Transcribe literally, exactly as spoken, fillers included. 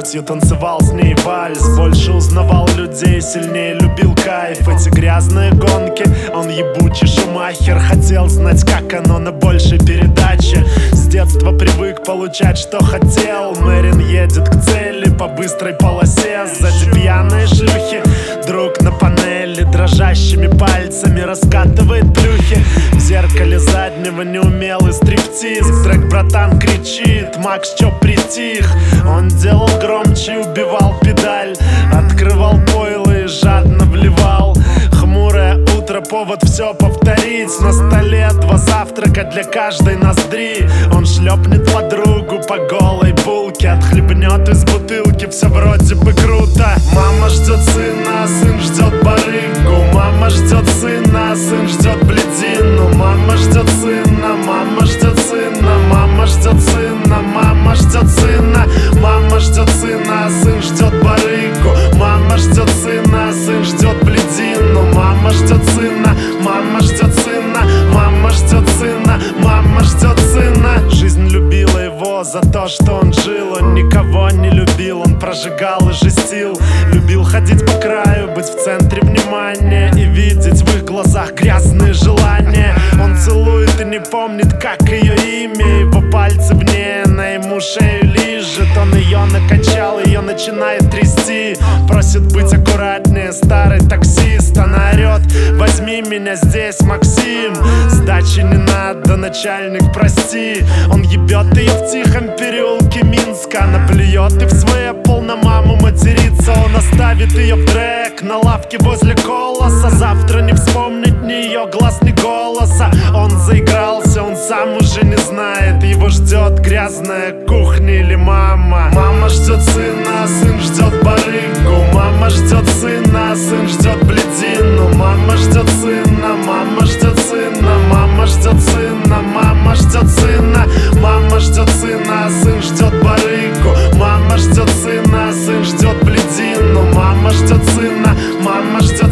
смертью, танцевал с ней вальс. Больше узнавал людей, сильнее любил кайф. Эти грязные гонки, он ебучий Шумахер. Хотел знать, как оно на большей передаче. С детства привык получать, что хотел. Мэрин едет к цели по быстрой полосе. Сзади пьяные шлюхи, друг на панели дрожащими пальцами раскатывает плюхи. В зеркале заднего неумелый стриптиз. Трек братан кричит, Макс чё притих? Он делал громче и убивал педаль. Открывал пойло и жадно вливал. Хмурое утро, повод все повторить. На столе два завтрака для каждой ноздри. Он шлепнет подругу по голой булке, отхлебнет из бутылки, все вроде бы круто. Мама ждет сына, а сын ждет барыгу. Мама ждет сына, а сын ждет бледину. Мама ждет сына, мама ждет сына. Мама ждет сына, мама ждет сына. Мама ждет сына, а сын ждет барыгу. Мама ждет сына, а сын ждет бледину. Мама ждет сына, мама ждет сына. Мама ждет сына, мама ждет сына. Жизнь любила его за то, что он жил. Он никого не любил, он прожигал и жестил. Любил ходить по краю, быть в центре внимания и видеть в их глазах грязные желания. Он целует и не помнит, как ее имя. Его пальцы в ней, она ему шею лижет. Он ее накачал, ее начинает трясти. Просит быть аккуратнее, старый таксист. Она орет: возьми меня здесь, Максим. Сдачи не надо, начальник, прости. Он ебет ее в тихом переулке Минска. Она плюет и в свой Apple на маму матерится. Он оставит ее в трек на лавке возле колоса. Завтра не вспомнить ни ее глаз, ни голоса. Он заигрался, он сам уже не знает. Его ждет грязная кухня или мама. Мама ждет сына, а сын ждет барыгу. Мама ждет сына, а сын ждет бледину. Мама ждет сына, мама ждет сына. Мама ждет сына, мама ждет сына. Мама ждет сына, а сын ждет барыгу. Мама ждет сына, а сын ждет бледину. Мама ждет сына, мама ждет